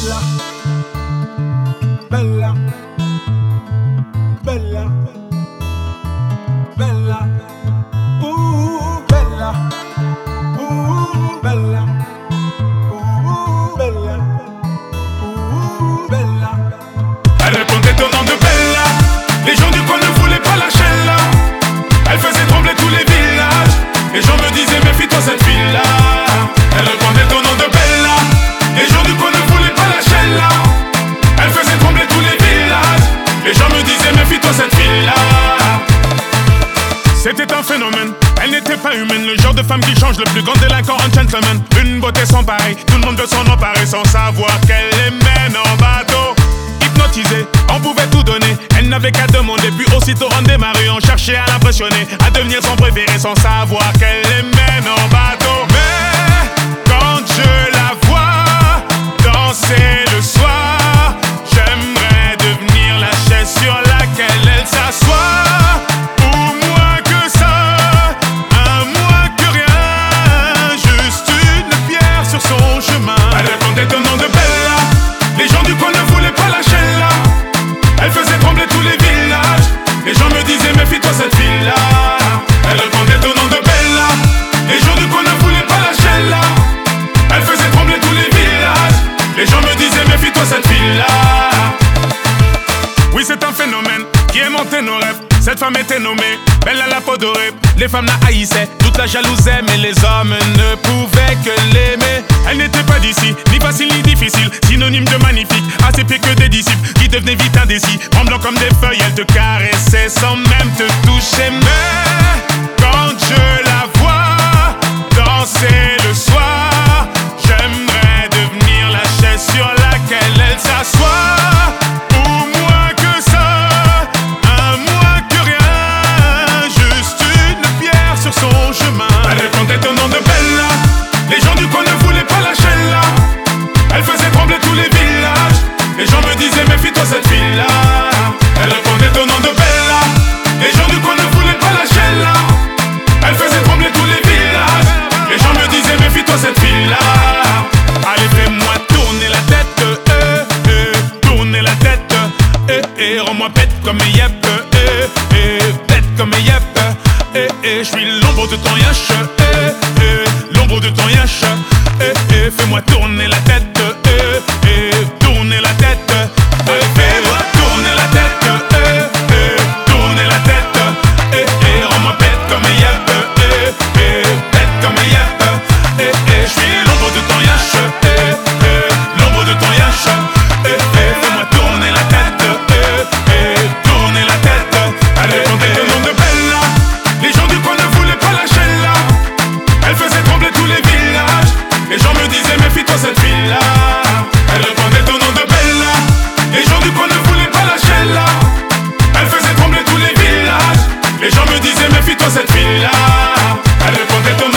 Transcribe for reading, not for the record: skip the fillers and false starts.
Bella, bella, bella, bella, bella, bella, bella, bella. Elle répondait au nom de Bella. Les gens du coin ne voulaient pas lâcher là. Elle faisait trembler tous les villages. Les gens me disaient méfie-toi cette fille-là. Elle répondait au nom de Bella. Les gens du coin ne voulaient pas lâcher là. Elle faisait trembler tous les villages. Les gens me disaient méfie-toi cette fille-là. C'était un phénomène, elle n'était pas humaine. Le genre de femme qui change le plus grand délinquant en gentleman. Une beauté sans pareil, tout le monde veut s'en emparer sans savoir qu'elle les mène en bateau. Hypnotisée, on pouvait tout donner. Elle n'avait qu'à demander, puis aussitôt on démarrait. On cherchait à l'impressionner, à devenir son préféré sans savoir qu'elle les mène en bateau. Mais quand je la vois danser le soir, j'aimerais devenir la chaise sur laquelle elle s'assoit. Elle répondait au nom de Bella. Les gens du coin ne voulaient pas lâcher là. Elle faisait trembler tous les villages. Les gens me disaient méfie-toi cette fille-là. Elle répondait au nom de Bella. Les gens du coin ne voulaient pas lâcher là. Elle faisait trembler tous les villages. Les gens me disaient méfie-toi cette fille-là. Oui, c'est un phénomène qui aimantait nos rêves. Cette femme était nommée Bella la peau dorée. Les femmes la haïssaient, toute la jalousaient, mais les hommes ne pouvaient que l'aimer. Elle n'était pas d'ici, ni facile ni difficile, synonyme de magnifique, à ses pieds que des disciples qui devenaient vite indécis. Tremblant comme des feuilles, elle te caressait sans même te toucher. Mais quand je la vois danser le soir, j'aimerais devenir la chaise sur laquelle elle s'assoit. Elle répondait au nom de Bella. Les gens du coin ne voulaient pas lâcher là. Elle faisait trembler tous les villages. Les gens me disaient méfie-toi cette fille-là. Elle répondait au nom de Bella. Les gens du coin ne voulaient pas lâcher là. Elle faisait trembler tous les villages. Les gens me disaient méfie-toi cette fille-là. Allez, fais-moi tourner la tête, tourner la tête, rends-moi bête comme yep, bête comme yep. Je suis l'ombre de ton yash, l'ombre de ton yash. Fais-moi tourner la tête, tourner la tête. Fais-moi tourner la tête, tourner la tête. Rends-moi bête comme yep, bête comme yep. Je suis l'ombre de ton yash, l'ombre de ton yash. Fais-moi tourner la tête, tourner la tête. Allez, comptez le nom de Bella. Les gens du coin ne voulaient pas lâcher là. Elle faisait trembler tous les villages. Les gens me disaient méfie-toi cette fille-là. Elle répondait au nom de Bella. Les gens du coin ne voulaient pas lâcher là. Elle faisait trembler tous les villages. Les gens me disaient méfie-toi cette fille-là. Elle répondait au nom